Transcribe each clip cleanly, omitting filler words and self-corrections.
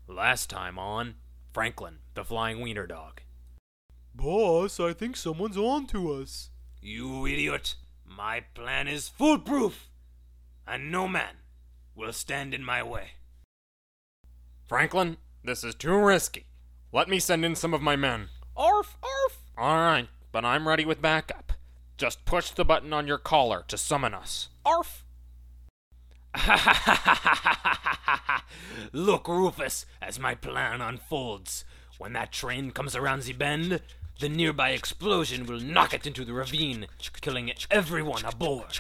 Last time on Franklin, the Flying Wiener Dog. Boss, I think someone's on to us. You idiot! My plan is foolproof, and no man will stand in my way. Franklin, this is too risky. Let me send in some of my men. Arf, arf! Alright, but I'm ready with backup. Just push the button on your collar to summon us. Arf! Look, Rufus, as my plan unfolds. When that train comes around the bend, the nearby explosion will knock it into the ravine, killing everyone aboard.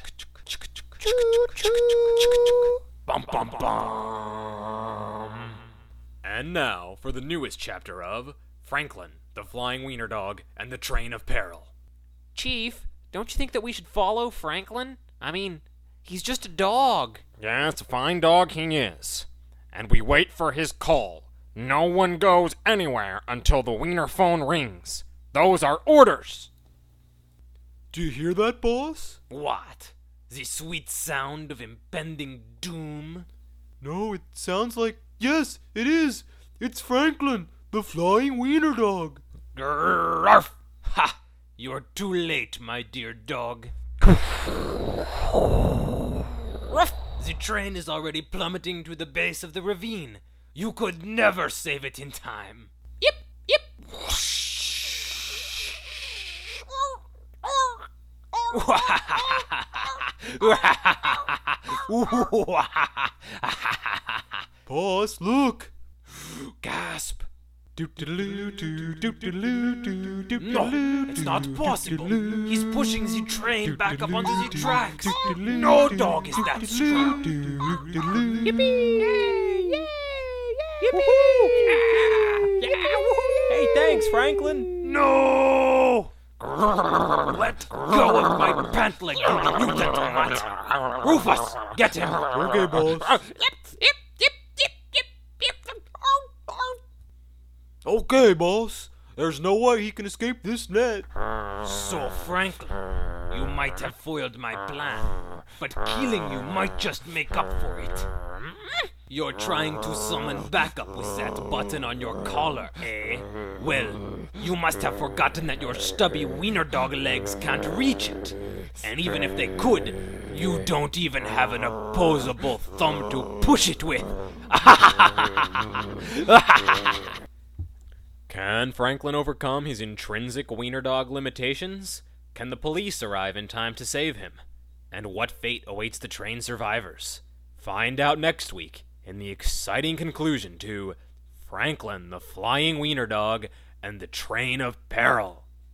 Bum bum bum. And now for the newest chapter of Franklin, the Flying Wiener Dog, and the Train of Peril. Chief, don't you think that we should follow Franklin? I mean, he's just a dog. Yeah, it's a fine dog he is. And we wait for his call. No one goes anywhere until the wiener phone rings. Those are orders. Do you hear that, boss? What? The sweet sound of impending doom? No, it sounds like... Yes, it is! It's Franklin, the Flying Wiener Dog. Grrrf! Ha! You're too late, my dear dog. Ruff! The train is already plummeting to the base of the ravine. You could never save it in time. Yip, yip. Boss, look! Gasp! No, it's not possible. He's pushing the train back up onto the tracks. No dog is that strong. Hey, thanks, Franklin. No! Let go of my pant leg, you mutant rat! Rufus, get him! Okay, boss. Okay, boss. There's no way he can escape this net. So, Franklin, you might have foiled my plan, but killing you might just make up for it. You're trying to summon backup with that button on your collar, eh? Well, you must have forgotten that your stubby wiener dog legs can't reach it. And even if they could, you don't even have an opposable thumb to push it with. Can Franklin overcome his intrinsic wiener dog limitations? Can the police arrive in time to save him? And what fate awaits the train survivors? Find out next week in the exciting conclusion to Franklin, the Flying Wiener Dog, and the Train of Peril.